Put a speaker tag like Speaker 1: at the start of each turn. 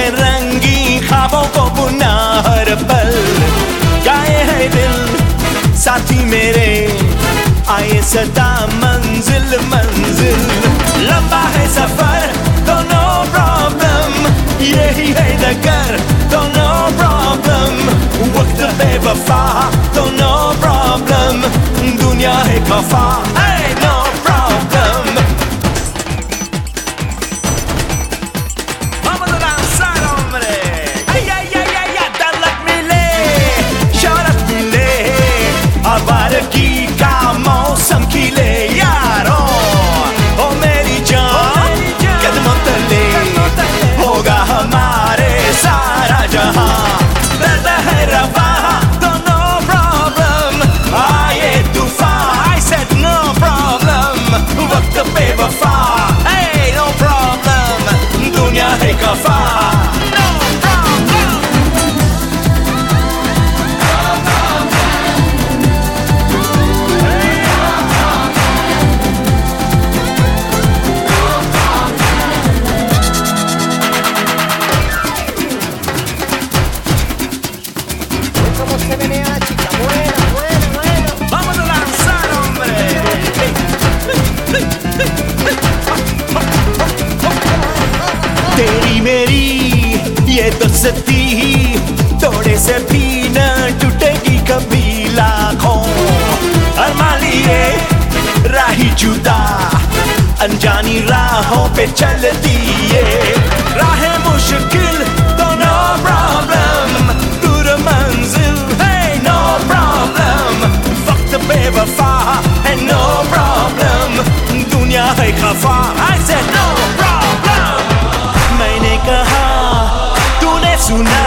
Speaker 1: में रंगी ख्वाबों को बुना हर पल, गाए है दिल साथी मेरे, आए सदा मंजिल मंजिल। लंबा है सफर तो नो प्रॉब्लम, यही है डगर तो नो प्रॉब्लम। वक्त बेवफा तो नो प्रॉब्लम, दुनिया है खफा no problem. Vamos a danzar, hombre. Ay, ay, ay, ay, ay, dalak mile, शौहरत मिले, आवारगी का मौसम खिले यारों। ओ मेरी जान कदमों तले होगा हमारे सारा जहां। दर्द है रवा तो नो प्रॉब्लम, आए तूफान I said no problem। वक्त बेवफा no problem, दुनिया है खफा no problem।
Speaker 2: ¿Cómo se menea, chica? Buena, buena, buena.
Speaker 1: Vamos a danzar, hombre. तेरी मेरी ये दोस्ती थोड़े से भी न टूटेगी कभी लाखों। अरमान लिए राही जुदा, अनजानी राहों पे चलती है। राहें मुश्किल तो नो प्रॉब्लम, दूर मंजिल है नो प्रॉब्लम। वक्त बेवफा है नो प्रॉब्लम, दुनिया है खफा I said no problem। मैंने कहा तूने सुना,